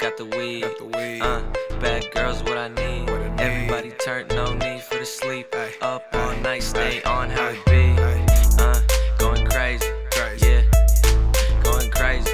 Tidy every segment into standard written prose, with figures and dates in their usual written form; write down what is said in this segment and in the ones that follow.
got the weed. Bad girls, what I need. Everybody turn, no need for the sleep. Up all night, stay on how it be. Going crazy, yeah. Going crazy,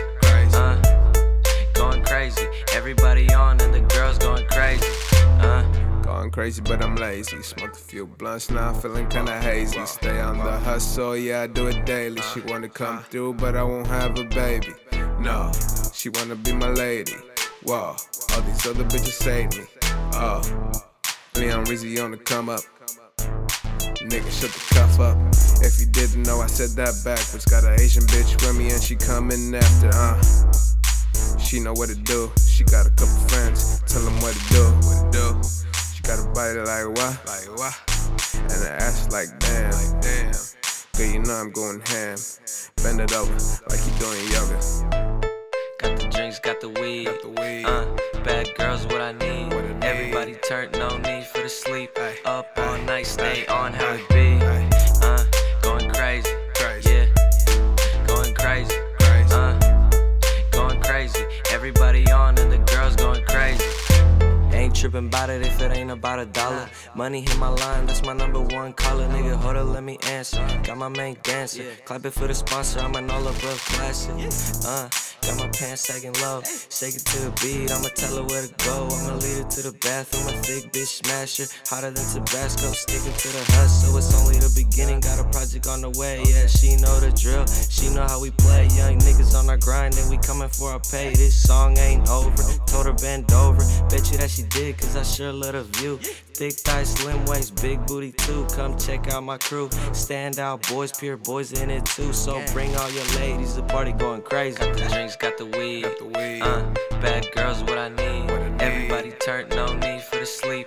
going crazy. Everybody on and the girls going crazy. Going crazy, but I'm lazy. Smoked a few blunts, now I'm feeling kinda hazy. Stay on the hustle, yeah, I do it daily. She wanna come through, but I won't have a baby. No, she wanna be my lady. Whoa, all these other bitches hate me. Oh, Leon Rizzy on the come up. Nigga, shut the cuff up. If you didn't know, I said that backwards. Got an Asian bitch with me and she coming after, She know what to do. She got a couple friends, tell them what to do. She got a body like what? And an ass like damn. Girl, you know I'm going ham. Bend it over like you doing yoga. Got the drinks, got the weed. Bad girls, what I need. Everybody turn, no need for the sleep. Up all night, stay on how it be. Going crazy, yeah. Going crazy, going crazy. Everybody on and the girls going crazy. Ain't trippin' about it if it ain't about $1. Money hit my line, that's my #1 caller. Nigga, hold up, let me answer. Got my main dancer, clap it for the sponsor. I'm an all above classic. Got my pants sagging low, shake it to the beat. I'ma tell her where to go. I'ma lead her to the bathroom. A thick bitch smasher, hotter than Tabasco. Sticking to the hustle, it's only the beginning. Got a project on the way, yeah. She know the drill, she know how we play. Young niggas on our grind, and we coming for our pay. This song ain't over. Told her bend over. Bet you that she did, cause I sure love the view. Thick thighs, slim waist, big booty too. Come check out my crew. Stand out boys, pure boys in it too. So bring all your ladies, the party going crazy. Got the drinks, got the weed. Bad girls, what I need. Everybody turn, no need for the sleep.